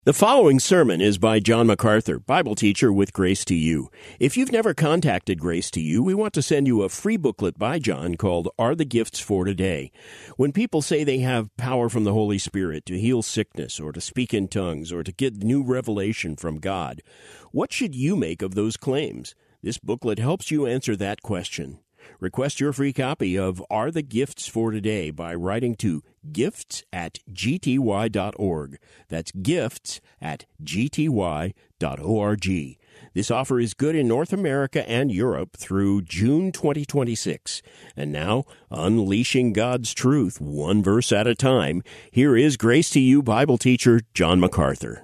The following sermon is by John MacArthur, Bible teacher with Grace to You. If you've never contacted Grace to You, we want to send you a free booklet by John called Are the Gifts for Today? When people say they have power from the Holy Spirit to heal sickness or to speak in tongues or to get new revelation from God, what should you make of those claims? This booklet helps you answer that question. Request your free copy of Are the Gifts for Today by writing to gifts@gty.org. That's gifts@gty.org. This offer is good in North America and Europe through June 2026. And now, unleashing God's truth one verse at a time, here is Grace to You Bible teacher John MacArthur.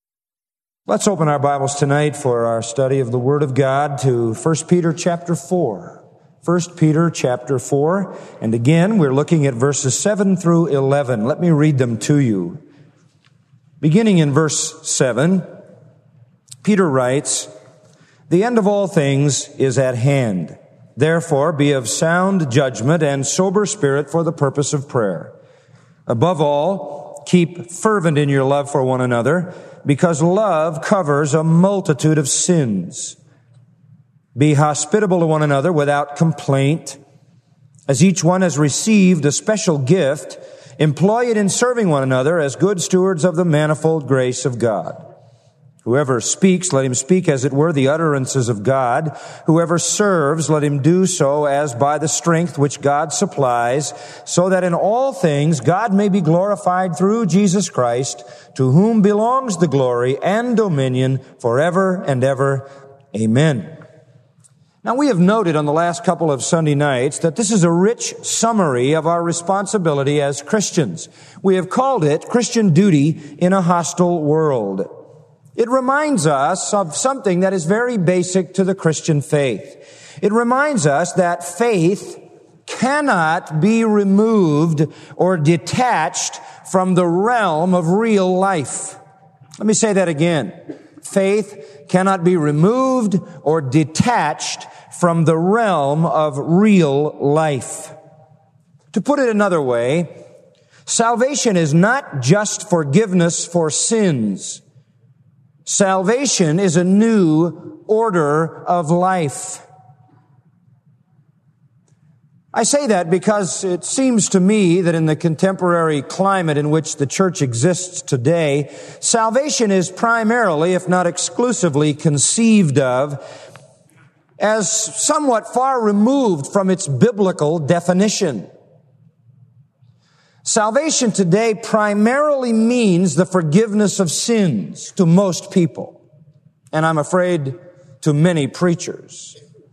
Let's open our Bibles tonight for our study of the Word of God to 1 Peter chapter 4. 1 Peter chapter 4, and again, we're looking at verses 7 through 11. Let me read them to you. Beginning in verse 7, Peter writes, "The end of all things is at hand. Therefore, be of sound judgment and sober spirit for the purpose of prayer. Above all, keep fervent in your love for one another, because love covers a multitude of sins. Be hospitable to one another without complaint. As each one has received a special gift, employ it in serving one another as good stewards of the manifold grace of God. Whoever speaks, let him speak as it were the utterances of God. Whoever serves, let him do so as by the strength which God supplies, so that in all things God may be glorified through Jesus Christ, to whom belongs the glory and dominion forever and ever. Amen." Now, we have noted on the last couple of Sunday nights that this is a rich summary of our responsibility as Christians. We have called it Christian Duty in a Hostile World. It reminds us of something that is very basic to the Christian faith. It reminds us that faith cannot be removed or detached from the realm of real life. Let me say that again. Faith cannot be removed or detached from the realm of real life. To put it another way, salvation is not just forgiveness for sins. Salvation is a new order of life. I say that because it seems to me that in the contemporary climate in which the church exists today, salvation is primarily, if not exclusively, conceived of as somewhat far removed from its biblical definition. Salvation today primarily means the forgiveness of sins to most people, and I'm afraid to many preachers.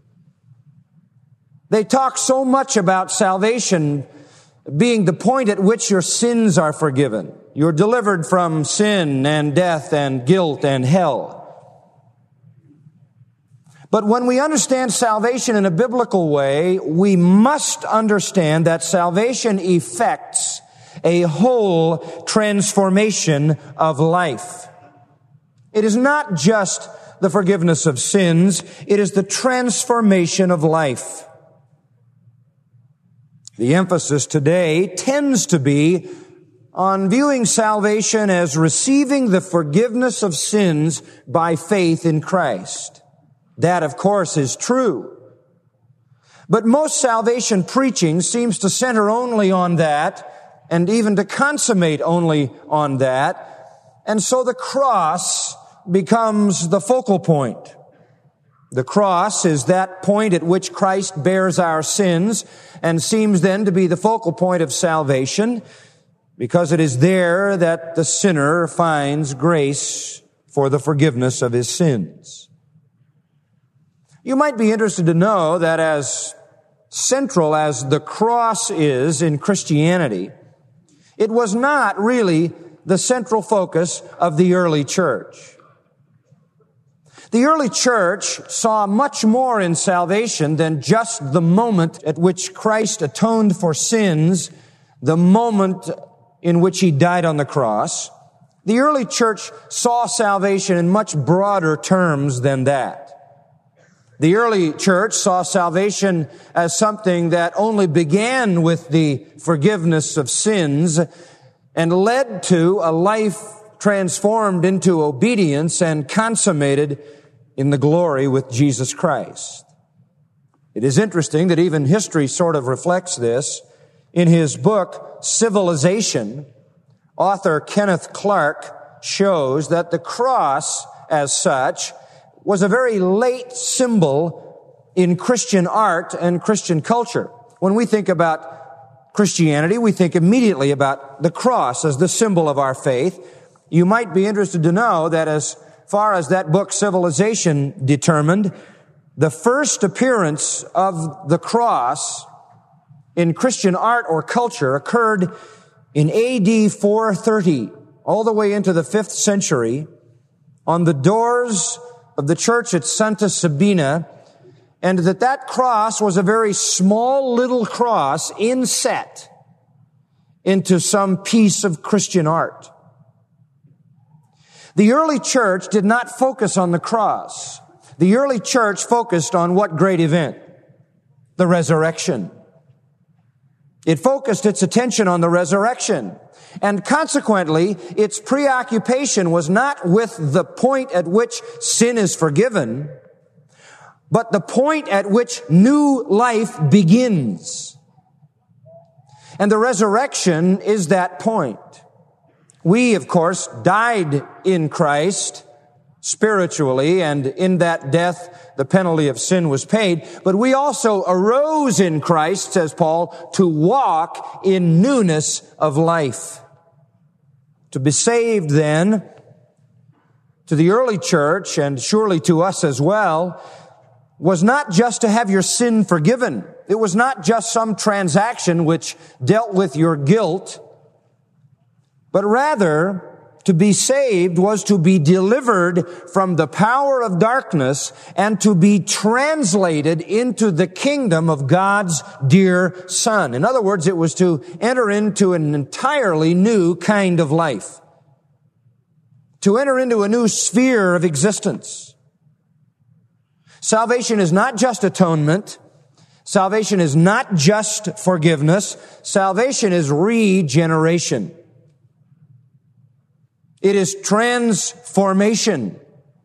They talk so much about salvation being the point at which your sins are forgiven. You're delivered from sin and death and guilt and hell. But when we understand salvation in a biblical way, we must understand that salvation effects a whole transformation of life. It is not just the forgiveness of sins, it is the transformation of life. The emphasis today tends to be on viewing salvation as receiving the forgiveness of sins by faith in Christ. That, of course, is true. But most salvation preaching seems to center only on that, and even to consummate only on that. And so the cross becomes the focal point. The cross is that point at which Christ bears our sins and seems then to be the focal point of salvation, because it is there that the sinner finds grace for the forgiveness of his sins. You might be interested to know that as central as the cross is in Christianity, it was not really the central focus of the early church. The early church saw much more in salvation than just the moment at which Christ atoned for sins, the moment in which he died on the cross. The early church saw salvation in much broader terms than that. The early church saw salvation as something that only began with the forgiveness of sins and led to a life transformed into obedience and consummated in the glory with Jesus Christ. It is interesting that even history sort of reflects this. In his book, Civilization, author Kenneth Clark shows that the cross, as such, was a very late symbol in Christian art and Christian culture. When we think about Christianity, we think immediately about the cross as the symbol of our faith. You might be interested to know that as far as that book, Civilization, determined, the first appearance of the cross in Christian art or culture occurred in AD 430, all the way into the 5th century, on the doors of the church at Santa Sabina, and that cross was a very small little cross inset into some piece of Christian art. The early church did not focus on the cross. The early church focused on what great event? The resurrection. It focused its attention on the resurrection. And consequently, its preoccupation was not with the point at which sin is forgiven, but the point at which new life begins. And the resurrection is that point. We, of course, died in Christ spiritually, and in that death, the penalty of sin was paid. But we also arose in Christ, says Paul, to walk in newness of life. To be saved, then, to the early church, and surely to us as well, was not just to have your sin forgiven. It was not just some transaction which dealt with your guilt, but rather, to be saved was to be delivered from the power of darkness and to be translated into the kingdom of God's dear Son. In other words, it was to enter into an entirely new kind of life. To enter into a new sphere of existence. Salvation is not just atonement. Salvation is not just forgiveness. Salvation is regeneration. It is transformation.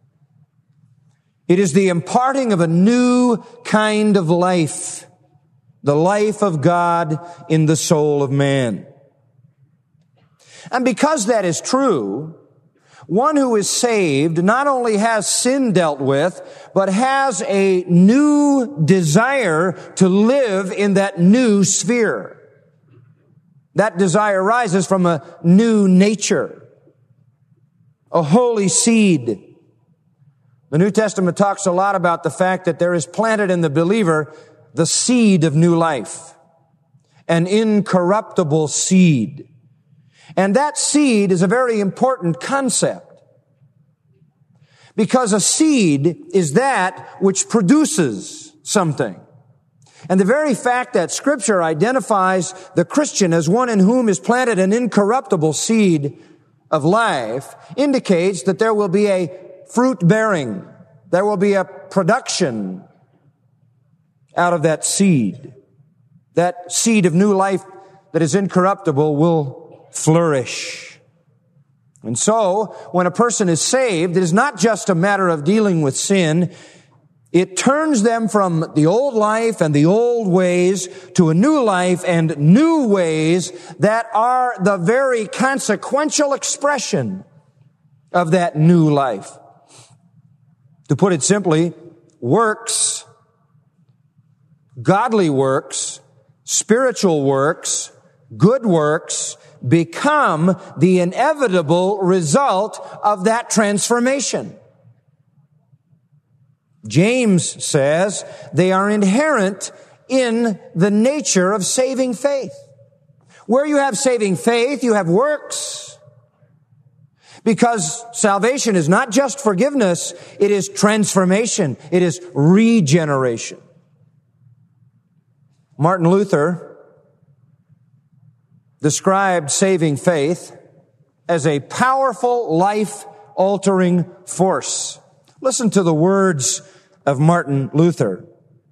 It is the imparting of a new kind of life, the life of God in the soul of man. And because that is true, one who is saved not only has sin dealt with, but has a new desire to live in that new sphere. That desire arises from a new nature. A holy seed. The New Testament talks a lot about the fact that there is planted in the believer the seed of new life. An incorruptible seed. And that seed is a very important concept. Because a seed is that which produces something. And the very fact that Scripture identifies the Christian as one in whom is planted an incorruptible seed of life indicates that there will be a fruit bearing. There will be a production out of that seed. That seed of new life that is incorruptible will flourish. And so, when a person is saved, it is not just a matter of dealing with sin. It turns them from the old life and the old ways to a new life and new ways that are the very consequential expression of that new life. To put it simply, works, godly works, spiritual works, good works become the inevitable result of that transformation. James says they are inherent in the nature of saving faith. Where you have saving faith, you have works. Because salvation is not just forgiveness, it is transformation. It is regeneration. Martin Luther described saving faith as a powerful, life-altering force. Listen to the words of Martin Luther.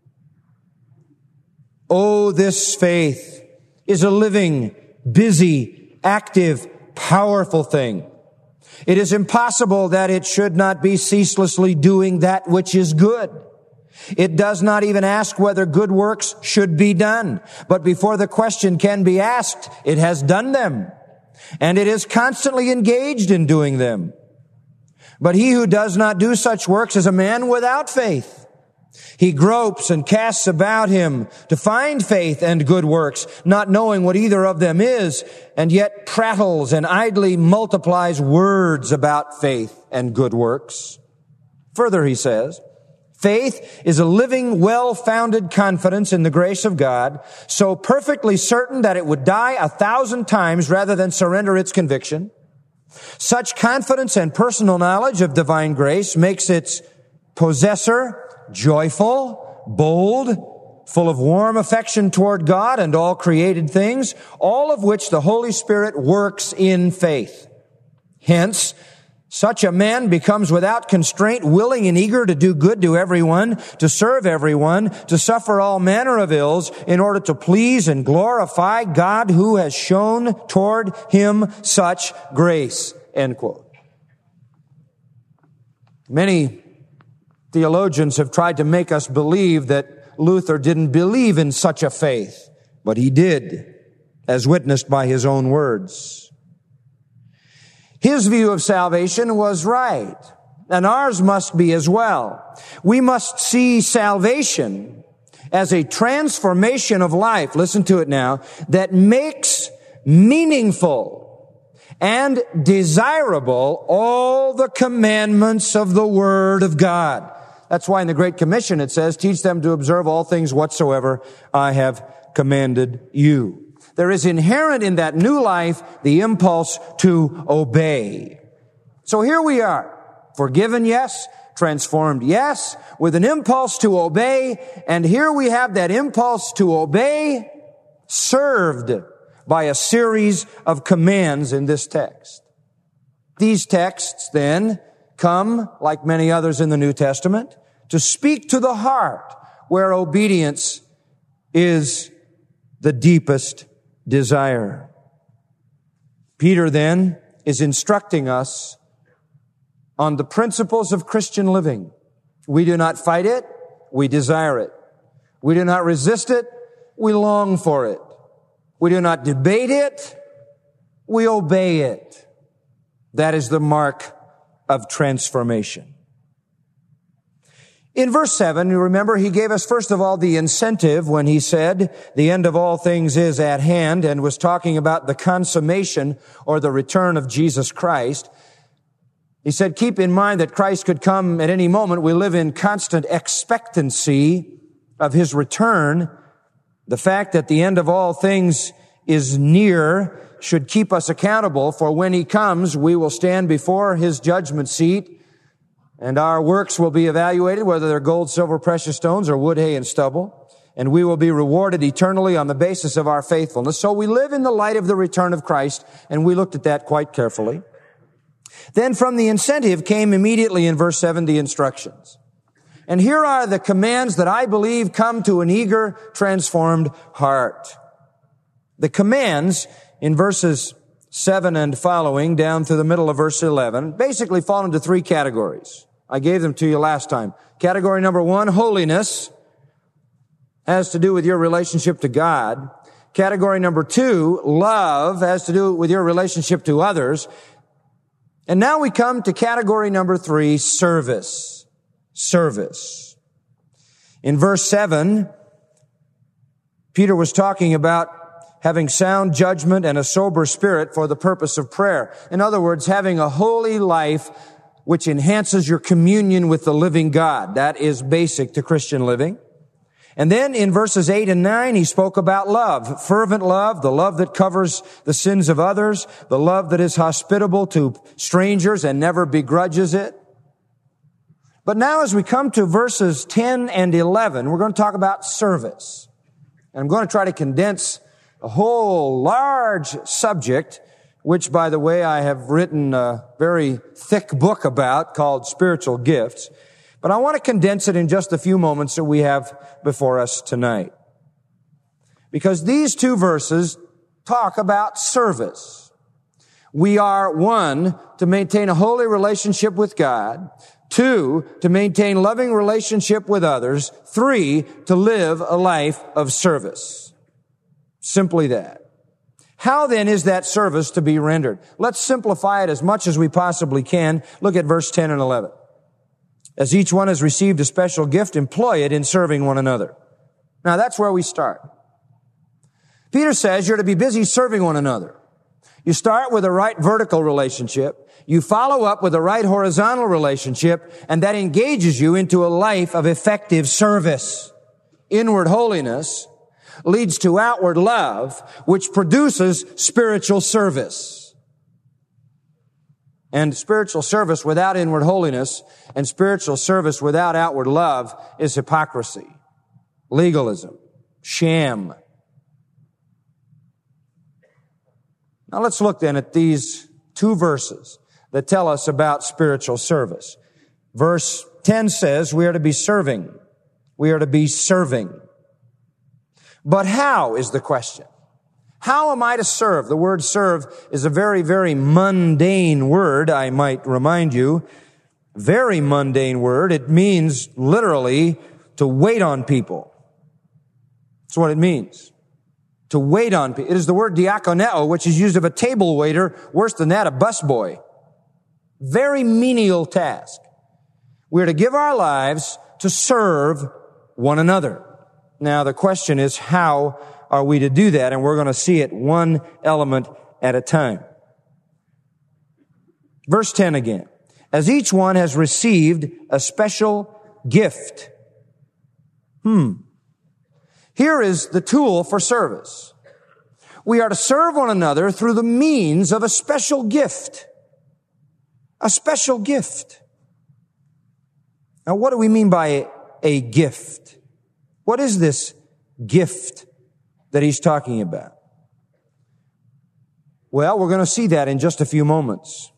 Oh, this faith is a living, busy, active, powerful thing. It is impossible that it should not be ceaselessly doing that which is good. It does not even ask whether good works should be done. But before the question can be asked, it has done them. And it is constantly engaged in doing them. But he who does not do such works is a man without faith. He gropes and casts about him to find faith and good works, not knowing what either of them is, and yet prattles and idly multiplies words about faith and good works. Further, he says, faith is a living, well-founded confidence in the grace of God, so perfectly certain that it would die 1,000 times rather than surrender its conviction. Such confidence and personal knowledge of divine grace makes its possessor joyful, bold, full of warm affection toward God and all created things, all of which the Holy Spirit works in faith. Hence, such a man becomes without constraint willing and eager to do good to everyone, to serve everyone, to suffer all manner of ills in order to please and glorify God who has shown toward him such grace. End quote. Many theologians have tried to make us believe that Luther didn't believe in such a faith, but he did, as witnessed by his own words. His view of salvation was right, and ours must be as well. We must see salvation as a transformation of life, listen to it now, that makes meaningful and desirable all the commandments of the Word of God. That's why in the Great Commission it says, teach them to observe all things whatsoever I have commanded you. There is inherent in that new life the impulse to obey. So here we are, forgiven, yes, transformed, yes, with an impulse to obey, and here we have that impulse to obey served by a series of commands in this text. These texts then come, like many others in the New Testament, to speak to the heart where obedience is the deepest desire. Peter then is instructing us on the principles of Christian living. We do not fight it, we desire it. We do not resist it, we long for it. We do not debate it, we obey it. That is the mark of transformation. In verse 7, you remember, he gave us first of all the incentive when he said, the end of all things is at hand, and was talking about the consummation or the return of Jesus Christ. He said, keep in mind that Christ could come at any moment. We live in constant expectancy of his return. The fact that the end of all things is near should keep us accountable, for when he comes, we will stand before his judgment seat, and our works will be evaluated, whether they're gold, silver, precious stones, or wood, hay, and stubble, and we will be rewarded eternally on the basis of our faithfulness. So we live in the light of the return of Christ, and we looked at that quite carefully. Then from the incentive came immediately in verse 7 the instructions. And here are the commands that I believe come to an eager, transformed heart. The commands in verses 7 and following down to the middle of verse 11 basically fall into three categories. I gave them to you last time. Category number 1, holiness, has to do with your relationship to God. Category number 2, love, has to do with your relationship to others. And now we come to category number 3, service. Service. In verse 7, Peter was talking about having sound judgment and a sober spirit for the purpose of prayer. In other words, having a holy life which enhances your communion with the living God. That is basic to Christian living. And then in verses 8 and 9, he spoke about love, fervent love, the love that covers the sins of others, the love that is hospitable to strangers and never begrudges it. But now as we come to verses 10 and 11, we're going to talk about service. And I'm going to try to condense a whole large subject, which, by the way, I have written a very thick book about called Spiritual Gifts. But I want to condense it in just a few moments that we have before us tonight. Because these two verses talk about service. We are, 1, to maintain a holy relationship with God. 2, to maintain loving relationship with others. 3, to live a life of service. Simply that. How then is that service to be rendered? Let's simplify it as much as we possibly can. Look at verse 10 and 11. As each one has received a special gift, employ it in serving one another. Now that's where we start. Peter says you're to be busy serving one another. You start with a right vertical relationship. You follow up with a right horizontal relationship, and that engages you into a life of effective service. Inward holiness leads to outward love, which produces spiritual service. And spiritual service without inward holiness and spiritual service without outward love is hypocrisy, legalism, sham. Now let's look then at these 2 verses that tell us about spiritual service. Verse 10 says we are to be serving. We are to be serving. But how is the question? How am I to serve? The word serve is a very, very mundane word, I might remind you. Very mundane word. It means literally to wait on people. That's what it means. To wait on people. It is the word diakoneo, which is used of a table waiter. Worse than that, a busboy. Very menial task. We're to give our lives to serve one another. Now, the question is, how are we to do that? And we're going to see it one element at a time. Verse 10 again. As each one has received a special gift. Here is the tool for service. We are to serve one another through the means of a special gift. A special gift. Now, what do we mean by a gift? What is this gift that he's talking about? Well, we're going to see that in just a few moments.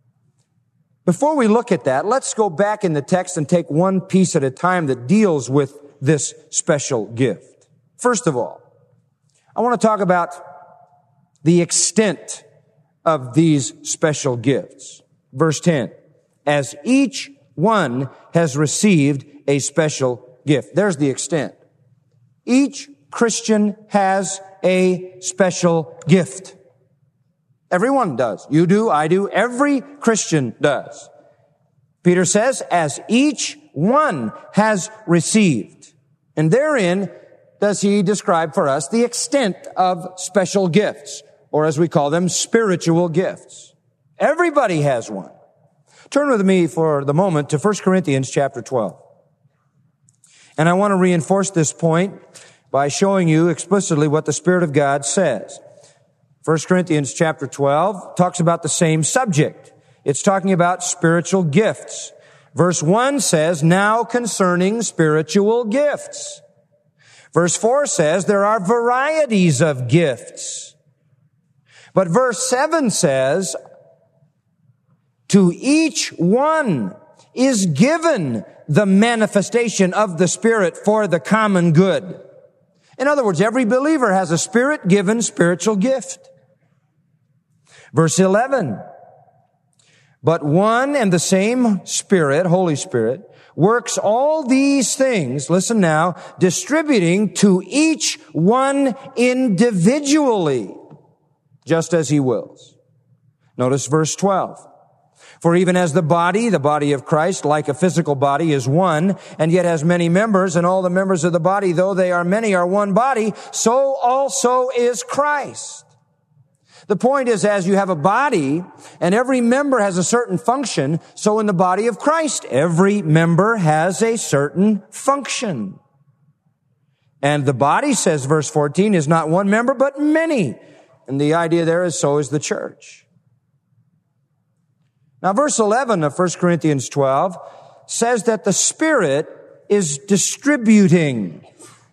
Before we look at that, let's go back in the text and take one piece at a time that deals with this special gift. First of all, I want to talk about the extent of these special gifts. Verse 10, as each one has received a special gift. There's the extent. Each Christian has a special gift. Everyone does. You do, I do, every Christian does. Peter says, as each one has received. And therein does he describe for us the extent of special gifts, or as we call them, spiritual gifts. Everybody has one. Turn with me for the moment to 1 Corinthians chapter 12. And I want to reinforce this point by showing you explicitly what the Spirit of God says. 1 Corinthians chapter 12 talks about the same subject. It's talking about spiritual gifts. Verse 1 says, now concerning spiritual gifts. Verse 4 says there are varieties of gifts. But verse 7 says, to each one is given the manifestation of the Spirit for the common good. In other words, every believer has a Spirit-given spiritual gift. Verse 11, but one and the same Spirit, Holy Spirit, works all these things, listen now, distributing to each one individually, just as he wills. Notice verse 12. For even as the body of Christ, like a physical body, is one, and yet has many members, and all the members of the body, though they are many, are one body, so also is Christ. The point is, as you have a body, and every member has a certain function, so in the body of Christ, every member has a certain function. And the body, says verse 14, is not one member, but many. And the idea there is, so is the church. Now, verse 11 of 1 Corinthians 12 says that the Spirit is distributing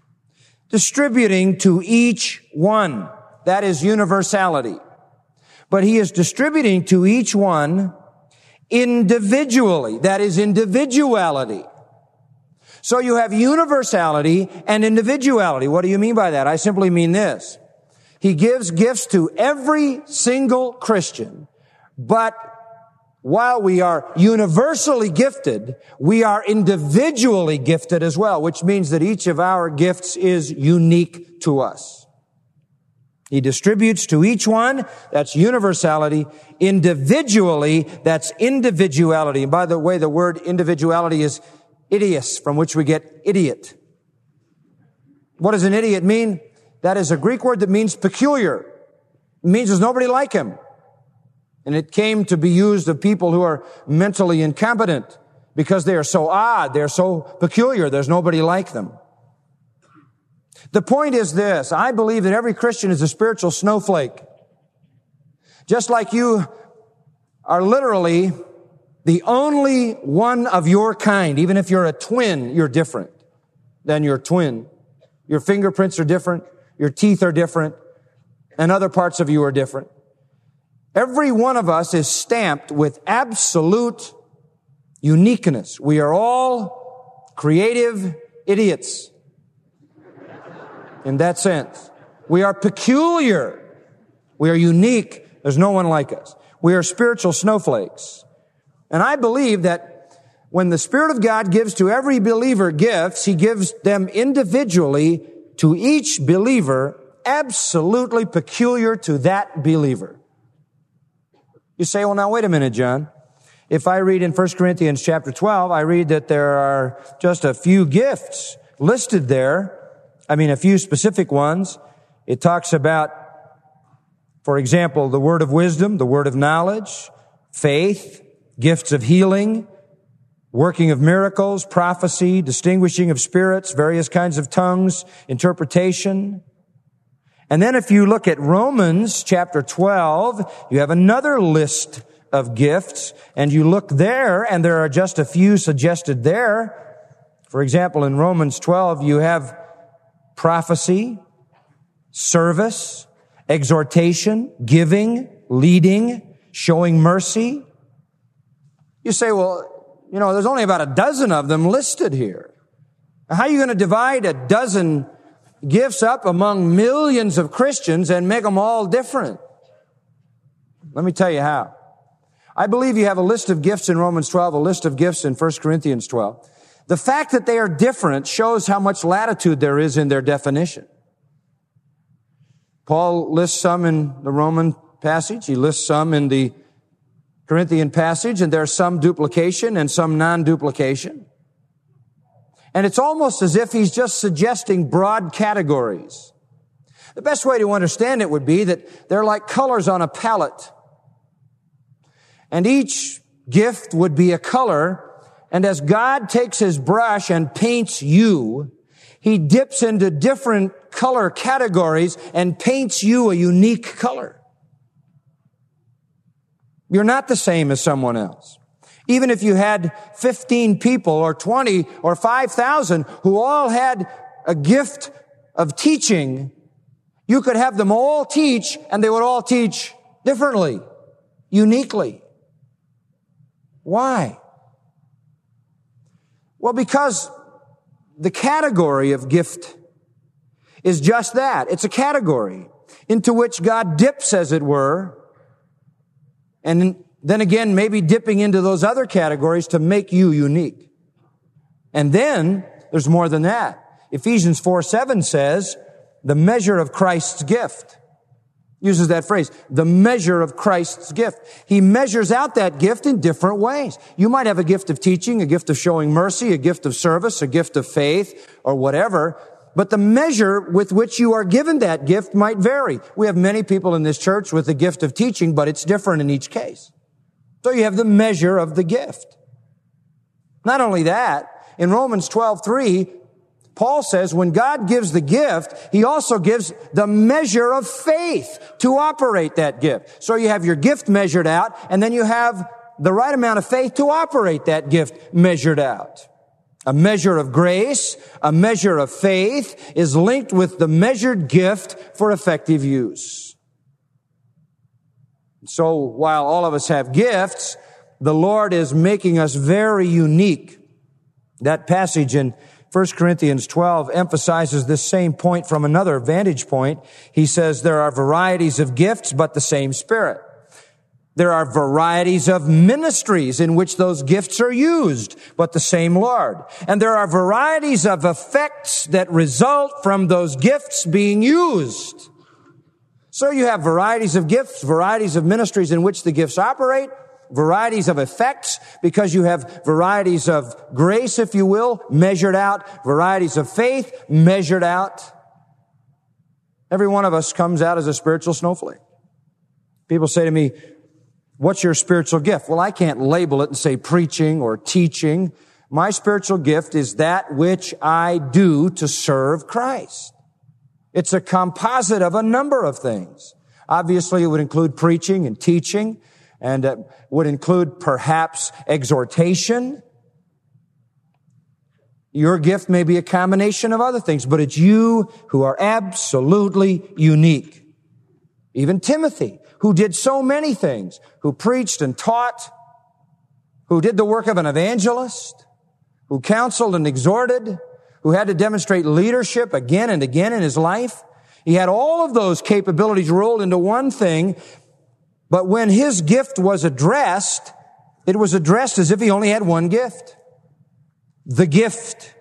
to each one. That is universality. But he is distributing to each one individually. That is individuality. So you have universality and individuality. What do you mean by that? I simply mean this. He gives gifts to every single Christian, but while we are universally gifted, we are individually gifted as well, which means that each of our gifts is unique to us. He distributes to each one, that's universality. Individually, that's individuality. And by the way, the word individuality is idios, from which we get idiot. What does an idiot mean? That is a Greek word that means peculiar. It means there's nobody like him. And it came to be used of people who are mentally incompetent because they are so odd, they're so peculiar, there's nobody like them. The point is this: I believe that every Christian is a spiritual snowflake. Just like you are literally the only one of your kind. Even if you're a twin, you're different than your twin. Your fingerprints are different, your teeth are different, and other parts of you are different. Every one of us is stamped with absolute uniqueness. We are all creative idiots. In that sense, we are peculiar. We are unique. There's no one like us. We are spiritual snowflakes. And I believe that when the Spirit of God gives to every believer gifts, He gives them individually to each believer, absolutely peculiar to that believer. You say, well, now wait a minute, John. If I read in 1 Corinthians chapter 12, I read that there are just a few gifts listed there. A few specific ones. It talks about, for example, the word of wisdom, the word of knowledge, faith, gifts of healing, working of miracles, prophecy, distinguishing of spirits, various kinds of tongues, interpretation. And then if you look at Romans chapter 12, you have another list of gifts, and you look there, and there are just a few suggested there. For example, in Romans 12, you have prophecy, service, exhortation, giving, leading, showing mercy. You say, well, there's only about a dozen of them listed here. How are you going to divide a dozen gifts up among millions of Christians and make them all different? Let me tell you how. I believe you have a list of gifts in Romans 12, a list of gifts in 1 Corinthians 12. The fact that they are different shows how much latitude there is in their definition. Paul lists some in the Roman passage. He lists some in the Corinthian passage, and there's some duplication and some non-duplication. And it's almost as if he's just suggesting broad categories. The best way to understand it would be that they're like colors on a palette. And each gift would be a color. And as God takes His brush and paints you, He dips into different color categories and paints you a unique color. You're not the same as someone else. Even if you had 15 people or 20 or 5,000 who all had a gift of teaching, you could have them all teach, and they would all teach differently, uniquely. Why? Well, because the category of gift is just that. It's a category into which God dips, as it were, and then again, maybe dipping into those other categories to make you unique. And then there's more than that. Ephesians 4:7 says, the measure of Christ's gift. Uses that phrase, the measure of Christ's gift. He measures out that gift in different ways. You might have a gift of teaching, a gift of showing mercy, a gift of service, a gift of faith, or whatever. But the measure with which you are given that gift might vary. We have many people in this church with the gift of teaching, but it's different in each case. So you have the measure of the gift. Not only that, in Romans 12:3, Paul says when God gives the gift, He also gives the measure of faith to operate that gift. So you have your gift measured out, and then you have the right amount of faith to operate that gift measured out. A measure of grace, a measure of faith is linked with the measured gift for effective use. So while all of us have gifts, the Lord is making us very unique. That passage in 1 Corinthians 12 emphasizes this same point from another vantage point. He says there are varieties of gifts, but the same Spirit. There are varieties of ministries in which those gifts are used, but the same Lord. And there are varieties of effects that result from those gifts being used. So you have varieties of gifts, varieties of ministries in which the gifts operate, varieties of effects because you have varieties of grace, if you will, measured out, varieties of faith measured out. Every one of us comes out as a spiritual snowflake. People say to me, what's your spiritual gift? Well, I can't label it and say preaching or teaching. My spiritual gift is that which I do to serve Christ. It's a composite of a number of things. Obviously, it would include preaching and teaching, and it would include perhaps exhortation. Your gift may be a combination of other things, but it's you who are absolutely unique. Even Timothy, who did so many things, who preached and taught, who did the work of an evangelist, who counseled and exhorted, who had to demonstrate leadership again and again in his life. He had all of those capabilities rolled into one thing, but when his gift was addressed, it was addressed as if he only had one gift. The gift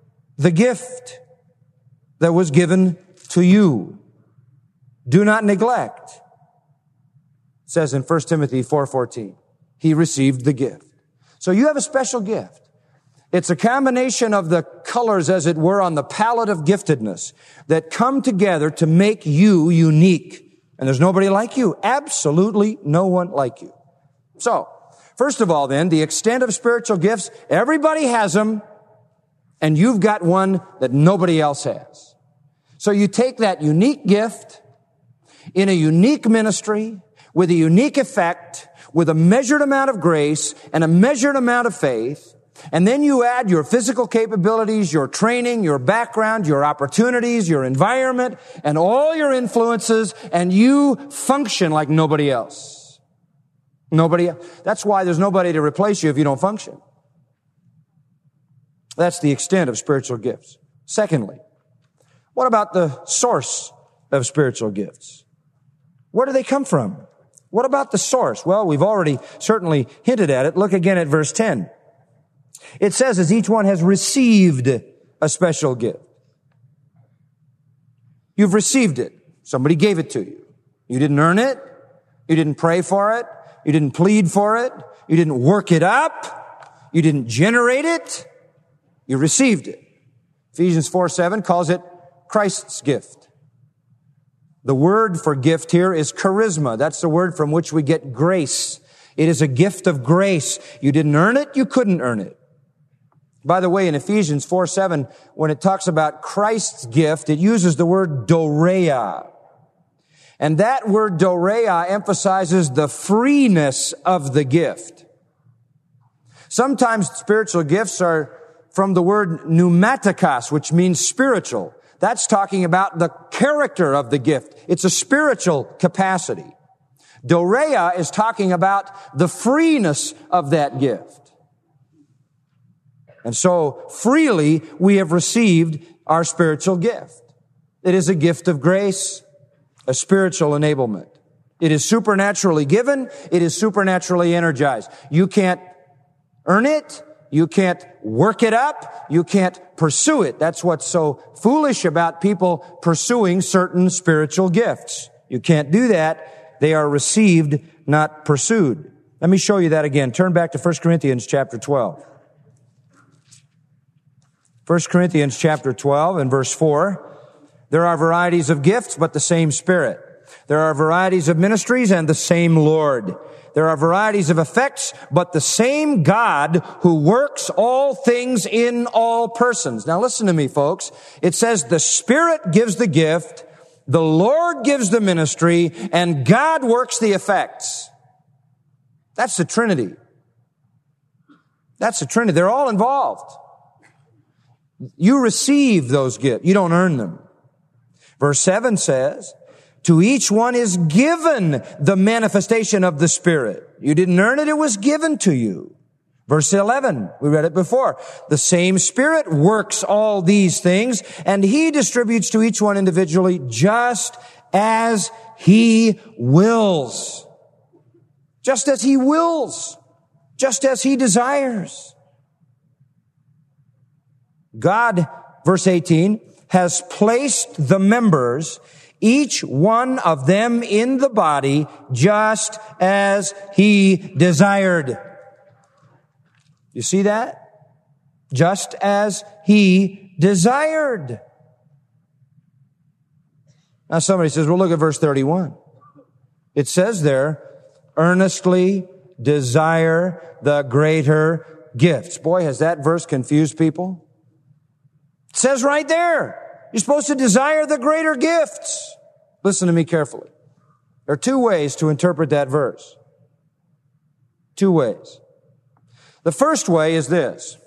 that was given to you. Do not neglect. It says in 1 Timothy 4:14, he received the gift. So you have a special gift. It's a combination of the colors, as it were, on the palette of giftedness that come together to make you unique. And there's nobody like you. Absolutely no one like you. So, first of all then, the extent of spiritual gifts, everybody has them, and you've got one that nobody else has. So you take that unique gift in a unique ministry with a unique effect, with a measured amount of grace and a measured amount of faith, and then you add your physical capabilities, your training, your background, your opportunities, your environment, and all your influences, and you function like nobody else. Nobody else. That's why there's nobody to replace you if you don't function. That's the extent of spiritual gifts. Secondly, what about the source of spiritual gifts? Where do they come from? What about the source? Well, we've already certainly hinted at it. Look again at verse 10. It says, as each one has received a special gift. You've received it. Somebody gave it to you. You didn't earn it. You didn't pray for it. You didn't plead for it. You didn't work it up. You didn't generate it. You received it. Ephesians 4:7 calls it Christ's gift. The word for gift here is charisma. That's the word from which we get grace. It is a gift of grace. You didn't earn it. You couldn't earn it. By the way, in Ephesians 4:7, when it talks about Christ's gift, it uses the word doreia. And that word doreia emphasizes the freeness of the gift. Sometimes spiritual gifts are from the word pneumatikos, which means spiritual. That's talking about the character of the gift. It's a spiritual capacity. Doreia is talking about the freeness of that gift. And so freely we have received our spiritual gift. It is a gift of grace, a spiritual enablement. It is supernaturally given. It is supernaturally energized. You can't earn it. You can't work it up. You can't pursue it. That's what's so foolish about people pursuing certain spiritual gifts. You can't do that. They are received, not pursued. Let me show you that again. Turn back to 1 Corinthians chapter 12. 1 Corinthians chapter 12 and verse 4. There are varieties of gifts, but the same Spirit. There are varieties of ministries and the same Lord. There are varieties of effects, but the same God who works all things in all persons. Now listen to me, folks. It says the Spirit gives the gift, the Lord gives the ministry, and God works the effects. That's the Trinity. That's the Trinity. They're all involved. You receive those gifts. You don't earn them. Verse 7 says, to each one is given the manifestation of the Spirit. You didn't earn it, it was given to you. Verse 11, we read it before. The same Spirit works all these things, and He distributes to each one individually just as He wills. Just as He wills. Just as He desires. God, verse 18, has placed the members, each one of them in the body, just as He desired. You see that? Just as He desired. Now somebody says, well, look at verse 31. It says there, earnestly desire the greater gifts. Boy, has that verse confused people. It says right there, you're supposed to desire the greater gifts. Listen to me carefully. There are two ways to interpret that verse. Two ways. The first way is this.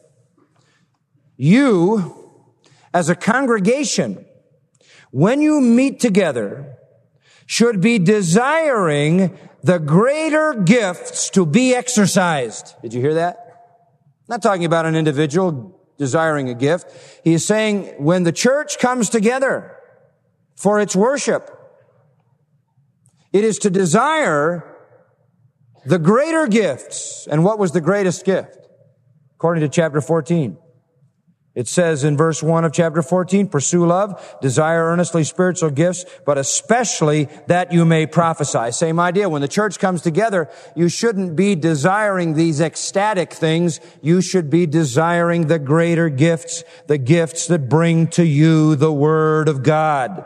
You, as a congregation, when you meet together, should be desiring the greater gifts to be exercised. Did you hear that? I'm not talking about an individual desiring a gift. He is saying when the church comes together for its worship, it is to desire the greater gifts. And what was the greatest gift? According to chapter 14. It says in verse 1 of chapter 14, pursue love, desire earnestly spiritual gifts, but especially that you may prophesy. Same idea. When the church comes together, you shouldn't be desiring these ecstatic things. You should be desiring the greater gifts, the gifts that bring to you the Word of God.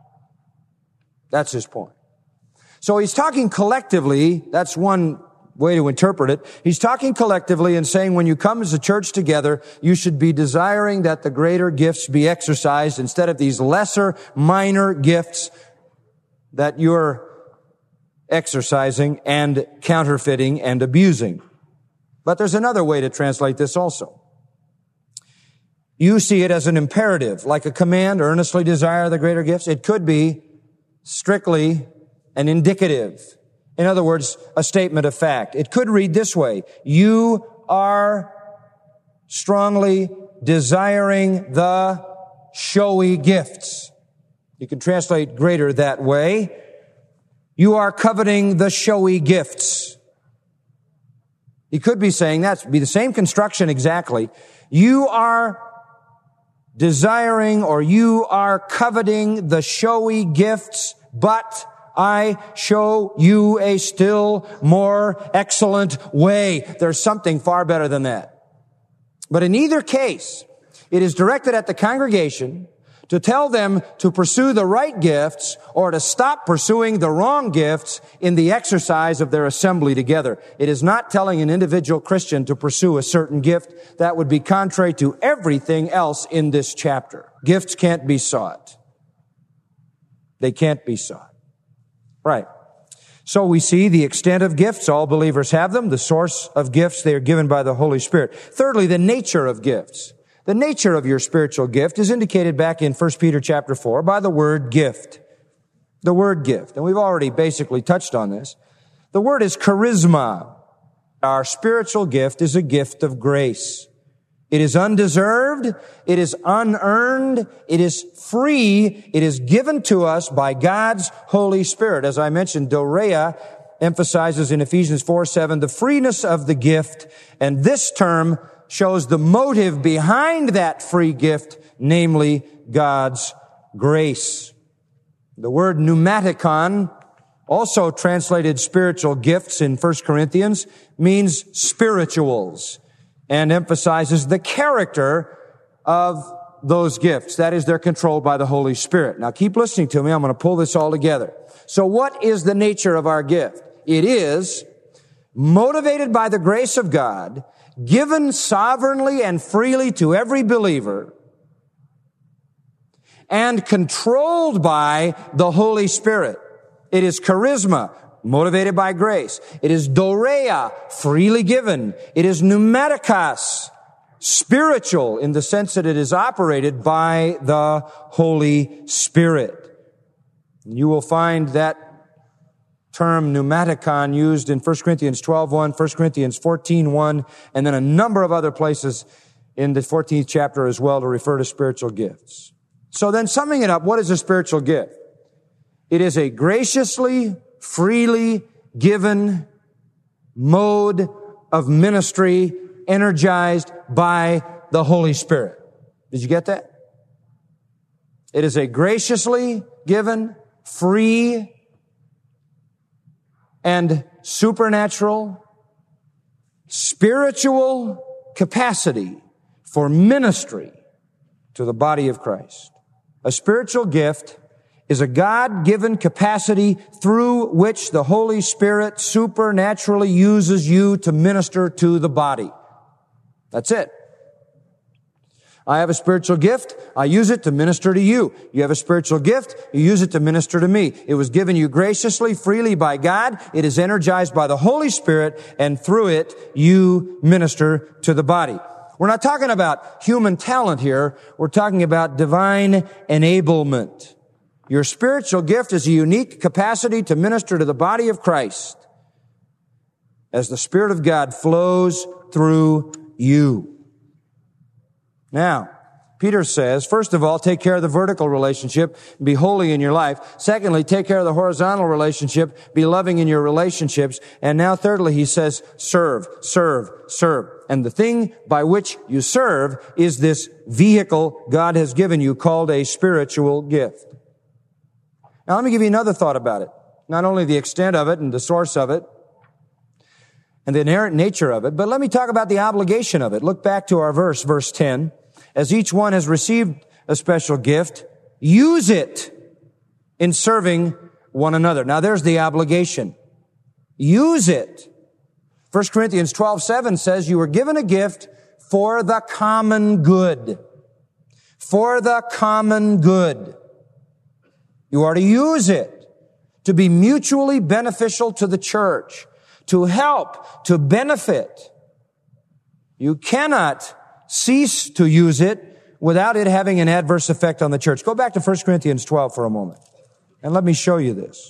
That's his point. So he's talking collectively. That's one way to interpret it. He's talking collectively and saying when you come as a church together, you should be desiring that the greater gifts be exercised instead of these lesser, minor gifts that you're exercising and counterfeiting and abusing. But there's another way to translate this also. You see it as an imperative, like a command, earnestly desire the greater gifts. It could be strictly an indicative. In other words, a statement of fact. It could read this way. You are strongly desiring the showy gifts. You can translate greater that way. You are coveting the showy gifts. He could be saying that'd be the same construction exactly. You are desiring or you are coveting the showy gifts, but I show you a still more excellent way. There's something far better than that. But in either case, it is directed at the congregation to tell them to pursue the right gifts or to stop pursuing the wrong gifts in the exercise of their assembly together. It is not telling an individual Christian to pursue a certain gift. That would be contrary to everything else in this chapter. Gifts can't be sought. They can't be sought. Right. So we see the extent of gifts. All believers have them. The source of gifts, they are given by the Holy Spirit. Thirdly, the nature of gifts. The nature of your spiritual gift is indicated back in 1 Peter chapter 4 by the word gift. The word gift. And we've already basically touched on this. The word is charisma. Our spiritual gift is a gift of grace. It is undeserved. It is unearned. It is free. It is given to us by God's Holy Spirit. As I mentioned, Dorea emphasizes in Ephesians 4:7 the freeness of the gift. And this term shows the motive behind that free gift, namely God's grace. The word pneumatikon, also translated spiritual gifts in 1 Corinthians, means spirituals, and emphasizes the character of those gifts. That is, they're controlled by the Holy Spirit. Now keep listening to me. I'm going to pull this all together. So what is the nature of our gift? It is motivated by the grace of God, given sovereignly and freely to every believer, and controlled by the Holy Spirit. It is charisma, motivated by grace. It is dorea, freely given. It is pneumatikos, spiritual in the sense that it is operated by the Holy Spirit. You will find that term pneumaticon used in 1 Corinthians 12:1, 1 Corinthians 14:1, and then a number of other places in the 14th chapter as well to refer to spiritual gifts. So then summing it up, what is a spiritual gift? It is a graciously, freely given mode of ministry energized by the Holy Spirit. Did you get that? It is a graciously given, free, and supernatural, spiritual capacity for ministry to the body of Christ. A spiritual gift is a God-given capacity through which the Holy Spirit supernaturally uses you to minister to the body. That's it. I have a spiritual gift. I use it to minister to you. You have a spiritual gift. You use it to minister to me. It was given you graciously, freely by God. It is energized by the Holy Spirit, and through it, you minister to the body. We're not talking about human talent here. We're talking about divine enablement. Your spiritual gift is a unique capacity to minister to the body of Christ as the Spirit of God flows through you. Now, Peter says, first of all, take care of the vertical relationship, be holy in your life. Secondly, take care of the horizontal relationship, be loving in your relationships. And now thirdly, he says, serve, serve, serve. And the thing by which you serve is this vehicle God has given you called a spiritual gift. Now let me give you another thought about it. Not only the extent of it and the source of it and the inherent nature of it, but let me talk about the obligation of it. Look back to our verse 10. As each one has received a special gift, use it in serving one another. Now there's the obligation. Use it. 1 Corinthians 12:7 says you were given a gift for the common good. For the common good. You are to use it to be mutually beneficial to the church, to help, to benefit. You cannot cease to use it without it having an adverse effect on the church. Go back to 1 Corinthians 12 for a moment, and let me show you this.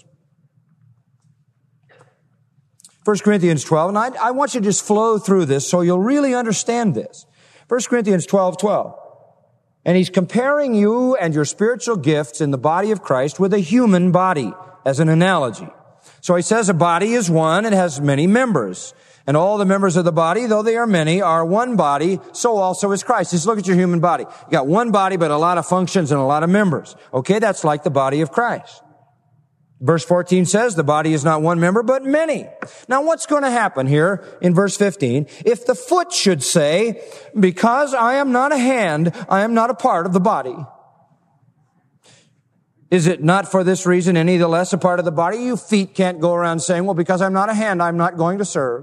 1 Corinthians 12, and I want you to just flow through this so you'll really understand this. 1 Corinthians 12:12. And he's comparing you and your spiritual gifts in the body of Christ with a human body as an analogy. So he says a body is one, it has many members. And all the members of the body, though they are many, are one body, so also is Christ. Just look at your human body. You got one body, but a lot of functions and a lot of members. Okay, that's like the body of Christ. Verse 14 says the body is not one member, but many. Now what's going to happen here in verse 15? If the foot should say, because I am not a hand, I am not a part of the body. Is it not for this reason any the less a part of the body? You feet can't go around saying, well, because I'm not a hand, I'm not going to serve.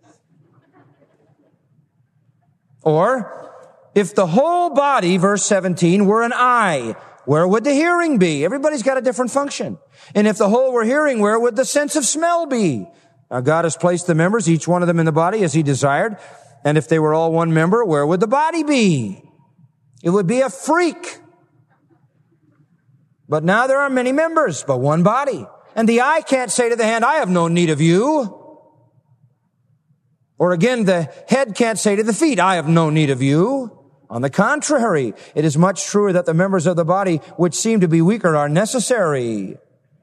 Or, if the whole body, verse 17, were an eye, where would the hearing be? Everybody's got a different function. And if the whole were hearing, where would the sense of smell be? Now, God has placed the members, each one of them in the body as he desired. And if they were all one member, where would the body be? It would be a freak. But now there are many members, but one body. And the eye can't say to the hand, I have no need of you. Or again, the head can't say to the feet, I have no need of you. On the contrary, it is much truer that the members of the body which seem to be weaker are necessary.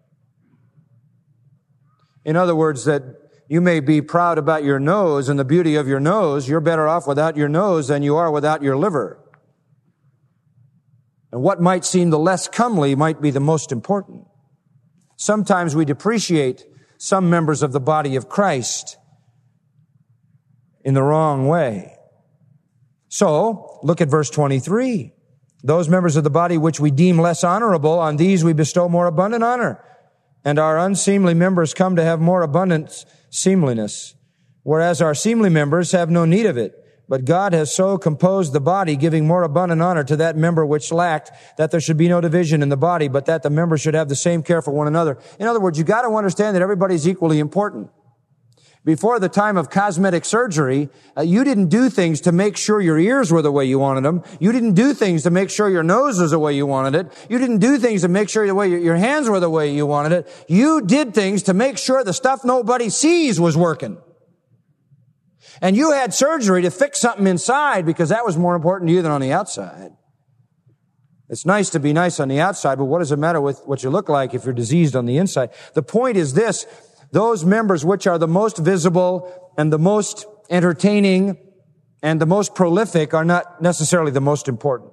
In other words, that you may be proud about your nose and the beauty of your nose. You're better off without your nose than you are without your liver. And what might seem the less comely might be the most important. Sometimes we depreciate some members of the body of Christ in the wrong way. So, look at verse 23. Those members of the body which we deem less honorable, on these we bestow more abundant honor. And our unseemly members come to have more abundant seemliness, whereas our seemly members have no need of it. But God has so composed the body, giving more abundant honor to that member which lacked, that there should be no division in the body, but that the members should have the same care for one another. In other words, you got to understand that everybody's equally important. Before the time of cosmetic surgery, you didn't do things to make sure your ears were the way you wanted them. You didn't do things to make sure your nose was the way you wanted it. You didn't do things to make sure the way your hands were the way you wanted it. You did things to make sure the stuff nobody sees was working. And you had surgery to fix something inside because that was more important to you than on the outside. It's nice to be nice on the outside, but what does it matter with what you look like if you're diseased on the inside? The point is this: those members which are the most visible and the most entertaining and the most prolific are not necessarily the most important.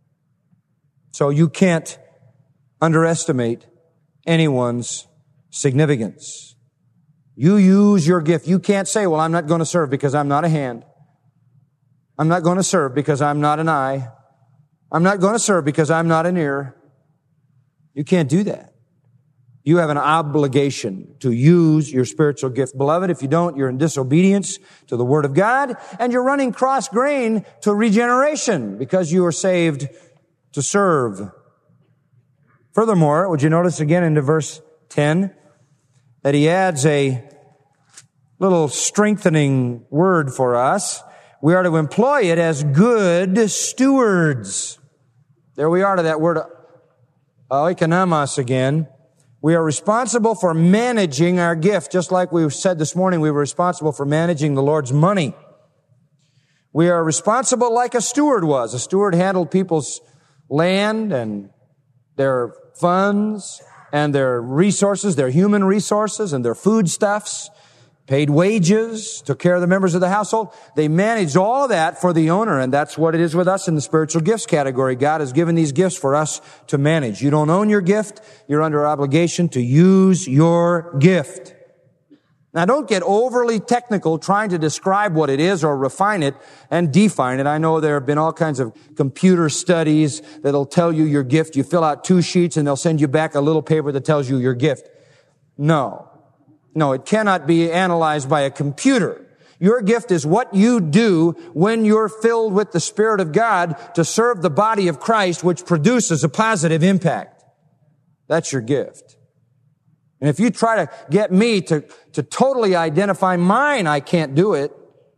So you can't underestimate anyone's significance. You use your gift. You can't say, well, I'm not going to serve because I'm not a hand. I'm not going to serve because I'm not an eye. I'm not going to serve because I'm not an ear. You can't do that. You have an obligation to use your spiritual gift. Beloved, if you don't, you're in disobedience to the Word of God, and you're running cross-grain to regeneration because you are saved to serve. Furthermore, would you notice again into verse 10 that he adds a little strengthening word for us. We are to employ it as good stewards. There we are to that word oikonomos again. We are responsible for managing our gift, just like we said this morning we were responsible for managing the Lord's money. We are responsible like a steward was. A steward handled people's land and their funds and their resources, their human resources and their foodstuffs, paid wages, took care of the members of the household. They managed all that for the owner, and that's what it is with us in the spiritual gifts category. God has given these gifts for us to manage. You don't own your gift. You're under obligation to use your gift. Now, don't get overly technical trying to describe what it is or refine it and define it. I know there have been all kinds of computer studies that'll tell you your gift. You fill out 2 sheets and they'll send you back a little paper that tells you your gift. No, it cannot be analyzed by a computer. Your gift is what you do when you're filled with the Spirit of God to serve the body of Christ, which produces a positive impact. That's your gift. And if you try to get me to totally identify mine, I can't do it.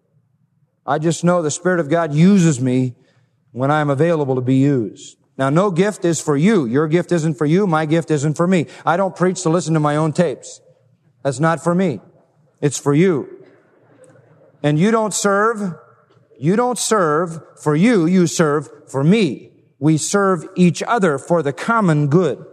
I just know the Spirit of God uses me when I'm available to be used. Now, no gift is for you. Your gift isn't for you. My gift isn't for me. I don't preach to listen to my own tapes. That's not for me. It's for you. And you don't serve for you. You serve for me. We serve each other for the common good.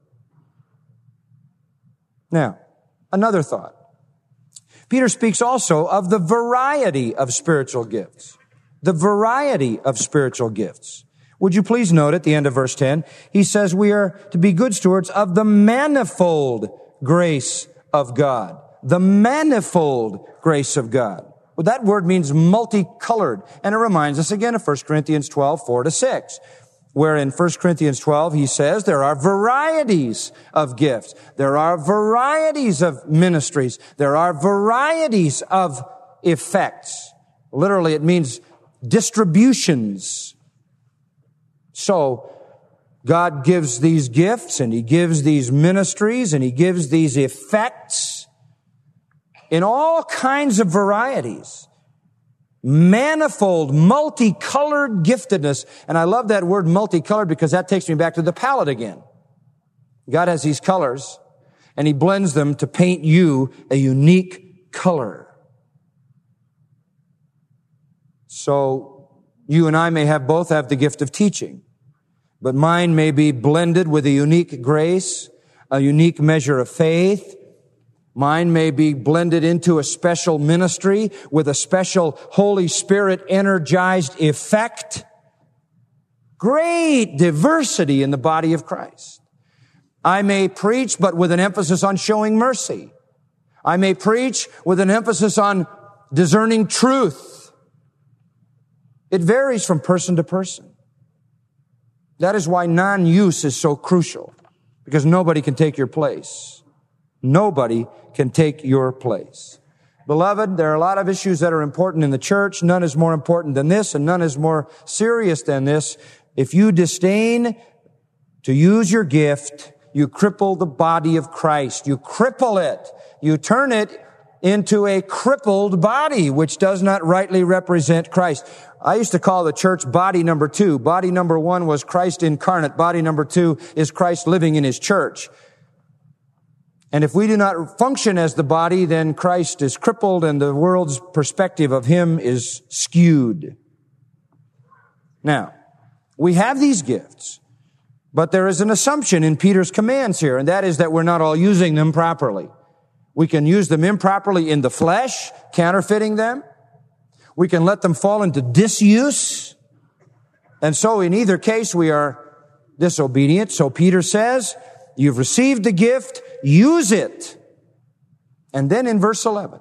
Now, another thought. Peter speaks also of the variety of spiritual gifts. The variety of spiritual gifts. Would you please note at the end of verse 10, he says we are to be good stewards of the manifold grace of God. The manifold grace of God. Well, that word means multicolored. And it reminds us again of 1 Corinthians 12, 4-6. Where in 1 Corinthians 12, he says there are varieties of gifts. There are varieties of ministries. There are varieties of effects. Literally, it means distributions. So, God gives these gifts, and He gives these ministries, and He gives these effects in all kinds of varieties. Manifold, multicolored giftedness. And I love that word multicolored because that takes me back to the palette again. God has these colors, and He blends them to paint you a unique color. So, you and I may both have the gift of teaching, but mine may be blended with a unique grace, a unique measure of faith. Mine may be blended into a special ministry with a special Holy Spirit energized effect. Great diversity in the body of Christ. I may preach, but with an emphasis on showing mercy. I may preach with an emphasis on discerning truth. It varies from person to person. That is why non-use is so crucial, because nobody can take your place. Nobody can take your place. Beloved, there are a lot of issues that are important in the church. None is more important than this, and none is more serious than this. If you disdain to use your gift, you cripple the body of Christ. You cripple it. You turn it into a crippled body, which does not rightly represent Christ. I used to call the church body number 2. Body number 1 was Christ incarnate. Body number 2 is Christ living in His church. And if we do not function as the body, then Christ is crippled and the world's perspective of Him is skewed. Now, we have these gifts, but there is an assumption in Peter's commands here, and that is that we're not all using them properly. We can use them improperly in the flesh, counterfeiting them. We can let them fall into disuse. And so in either case, we are disobedient. So Peter says, you've received the gift, use it. And then in verse 11,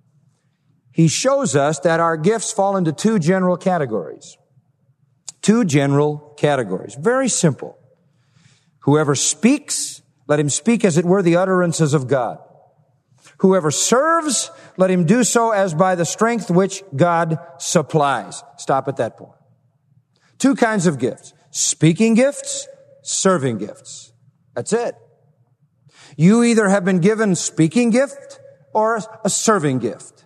he shows us that our gifts fall into 2 general categories. 2 general categories. Very simple. Whoever speaks, let him speak as it were the utterances of God. Whoever serves, let him do so as by the strength which God supplies. Stop at that point. 2 kinds of gifts. Speaking gifts, serving gifts. That's it. You either have been given speaking gift or a serving gift.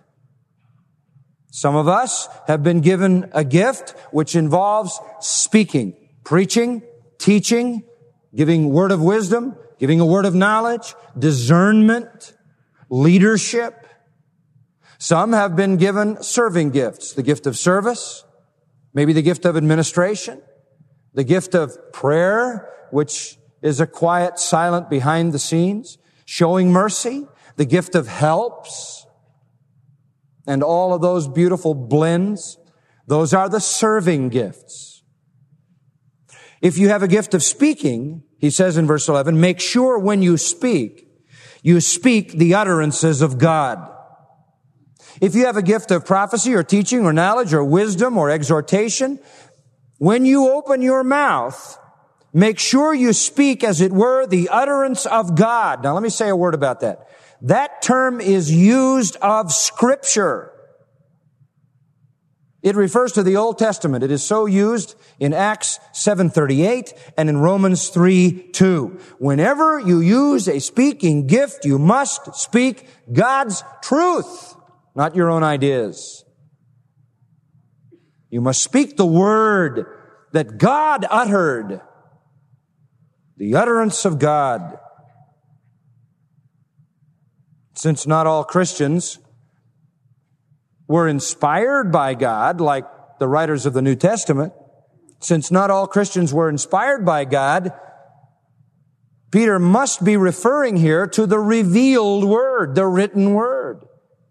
Some of us have been given a gift which involves speaking, preaching, teaching, giving word of wisdom, giving a word of knowledge, discernment, leadership. Some have been given serving gifts, the gift of service, maybe the gift of administration, the gift of prayer, which is a quiet, silent behind the scenes, showing mercy, the gift of helps, and all of those beautiful blends. Those are the serving gifts. If you have a gift of speaking, he says in verse 11, make sure when you speak the utterances of God. If you have a gift of prophecy or teaching or knowledge or wisdom or exhortation, when you open your mouth, make sure you speak, as it were, the utterance of God. Now let me say a word about that. That term is used of Scripture. It refers to the Old Testament. It is so used in Acts 7:38 and in Romans 3:2. Whenever you use a speaking gift, you must speak God's truth, not your own ideas. You must speak the word that God uttered, the utterance of God. Since not all Christians were inspired by God, like the writers of the New Testament, since not all Christians were inspired by God, Peter must be referring here to the revealed word, the written word.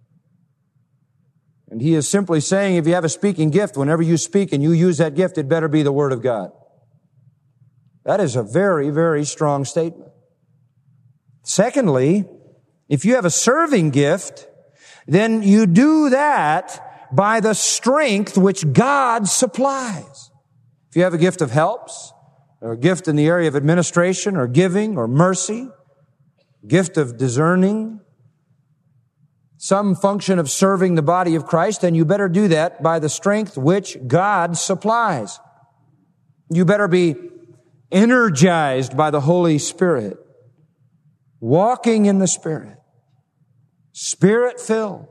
And he is simply saying, if you have a speaking gift, whenever you speak and you use that gift, it better be the word of God. That is a very, very strong statement. Secondly, if you have a serving gift, then you do that by the strength which God supplies. If you have a gift of helps, or a gift in the area of administration, or giving, or mercy, gift of discerning, some function of serving the body of Christ, then you better do that by the strength which God supplies. You better be energized by the Holy Spirit, walking in the Spirit, Spirit-filled,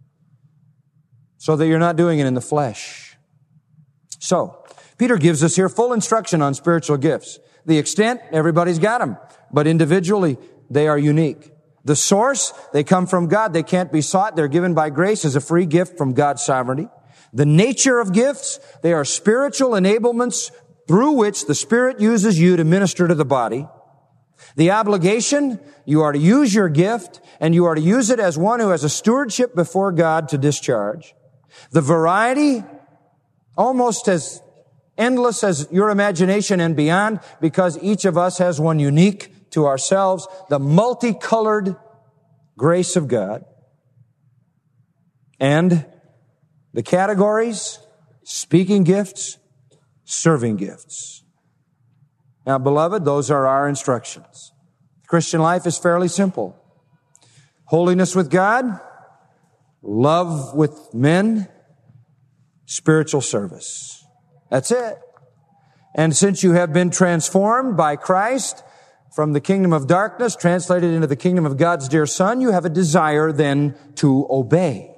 so that you're not doing it in the flesh. So, Peter gives us here full instruction on spiritual gifts. The extent, everybody's got them, but individually, they are unique. The source, they come from God. They can't be sought. They're given by grace as a free gift from God's sovereignty. The nature of gifts, they are spiritual enablements through which the Spirit uses you to minister to the body. The obligation, you are to use your gift, and you are to use it as one who has a stewardship before God to discharge. The variety, almost as endless as your imagination and beyond, because each of us has one unique to ourselves, the multicolored grace of God. And the categories, speaking gifts, serving gifts. Now, beloved, those are our instructions. Christian life is fairly simple. Holiness with God, love with men, spiritual service. That's it. And since you have been transformed by Christ from the kingdom of darkness, translated into the kingdom of God's dear Son, you have a desire then to obey.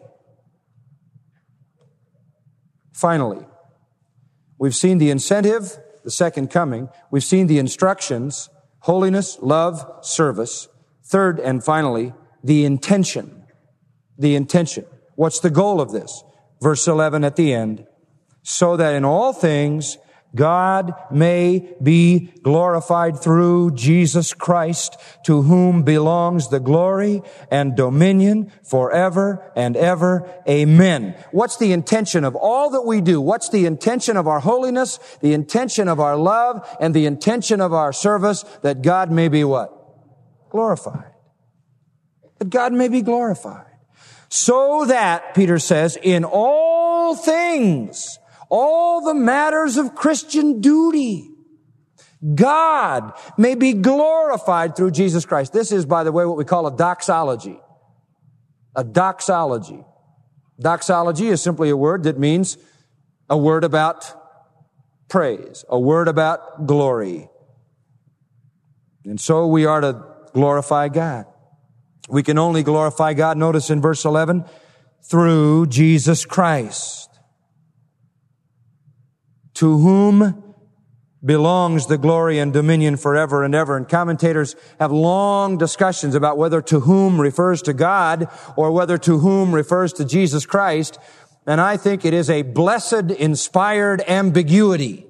Finally, we've seen the incentive, the second coming. We've seen the instructions, holiness, love, service. Third and finally, the intention. The intention. What's the goal of this? Verse 11 at the end. So that in all things God may be glorified through Jesus Christ, to whom belongs the glory and dominion forever and ever. Amen. What's the intention of all that we do? What's the intention of our holiness, the intention of our love, and the intention of our service? That God may be what? Glorified. That God may be glorified. So that, Peter says, in all things, all the matters of Christian duty, God may be glorified through Jesus Christ. This is, by the way, what we call a doxology. A doxology. Doxology is simply a word that means a word about praise, a word about glory. And so we are to glorify God. We can only glorify God, notice in verse 11, through Jesus Christ, to whom belongs the glory and dominion forever and ever. And commentators have long discussions about whether to whom refers to God or whether to whom refers to Jesus Christ. And I think it is a blessed, inspired ambiguity.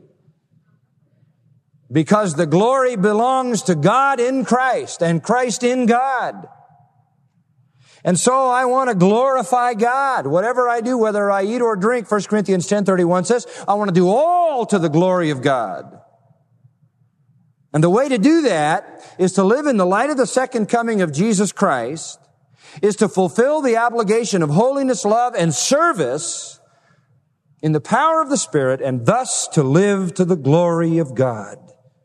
Because the glory belongs to God in Christ and Christ in God. And so I want to glorify God. Whatever I do, whether I eat or drink, 1 Corinthians 10:31 says, I want to do all to the glory of God. And the way to do that is to live in the light of the second coming of Jesus Christ, is to fulfill the obligation of holiness, love, and service in the power of the Spirit, and thus to live to the glory of God.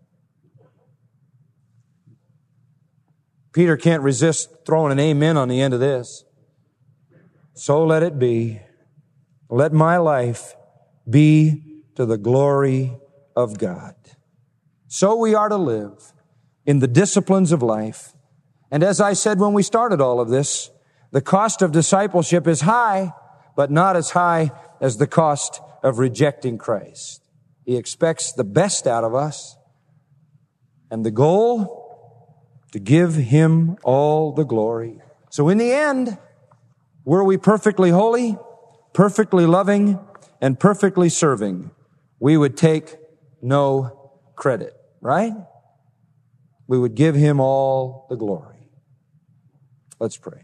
Peter can't resist throwing an amen on the end of this. So let it be. Let my life be to the glory of God. So we are to live in the disciplines of life. And as I said when we started all of this, the cost of discipleship is high, but not as high as the cost of rejecting Christ. He expects the best out of us. And the goal, to give Him all the glory. So in the end, were we perfectly holy, perfectly loving, and perfectly serving, we would take no credit, right? We would give Him all the glory. Let's pray.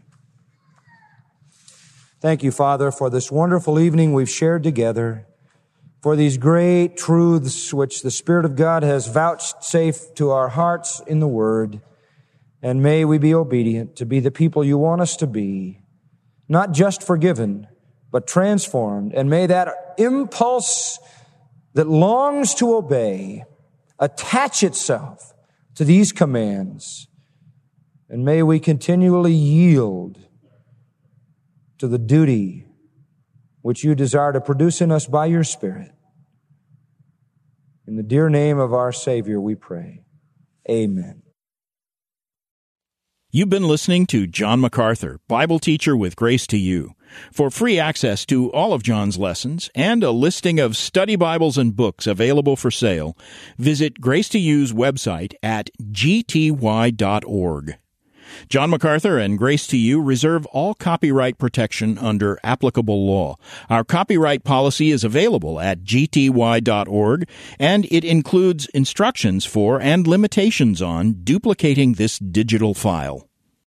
Thank you, Father, for this wonderful evening we've shared together, for these great truths which the Spirit of God has vouchsafed to our hearts in the Word. And may we be obedient to be the people you want us to be, not just forgiven, but transformed. And may that impulse that longs to obey attach itself to these commands. And may we continually yield to the duty which you desire to produce in us by your Spirit. In the dear name of our Savior we pray. Amen. You've been listening to John MacArthur, Bible teacher with Grace to You. For free access to all of John's lessons and a listing of study Bibles and books available for sale, visit Grace to You's website at gty.org. John MacArthur and Grace to You reserve all copyright protection under applicable law. Our copyright policy is available at gty.org, and it includes instructions for and limitations on duplicating this digital file.